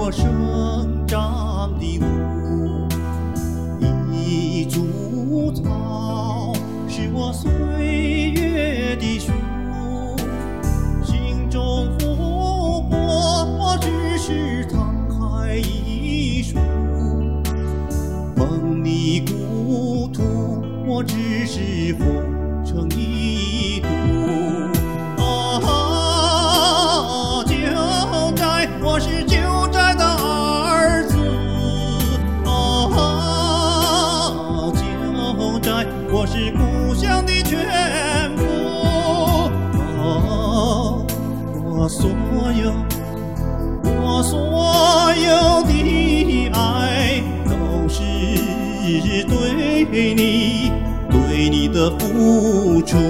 我生长的路，一株草是我岁月的树，心中复活，我只是沧海一粟；梦里故土，我只是红尘一度。我是九寨的儿子，九寨，我是故乡的全部。我所有的爱，都是对你的付出。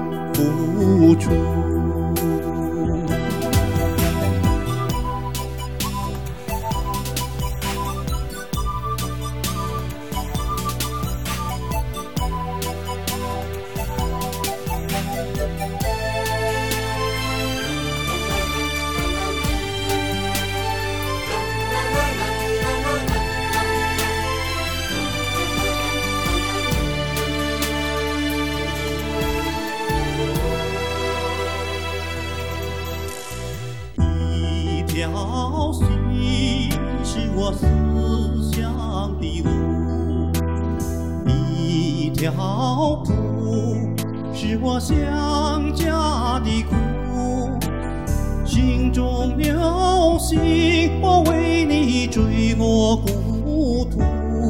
一条溪是我思乡的路，一条浦是我想家的苦，心中流星，我为你坠落故土；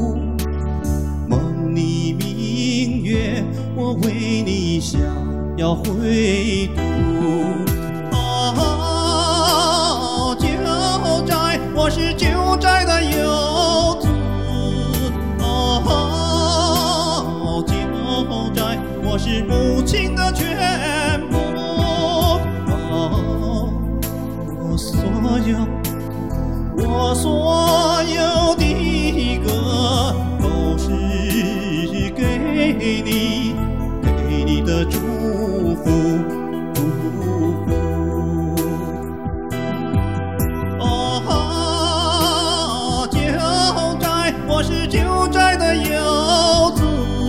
梦里明月，我为你想要回渡。我是九寨的游子，九寨，我是母亲的全部。我所有的歌，都是给你的祝福。我是九寨的游子，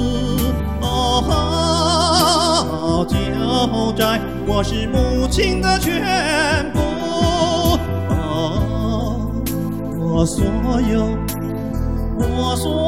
九寨，我是母亲的全部。我所有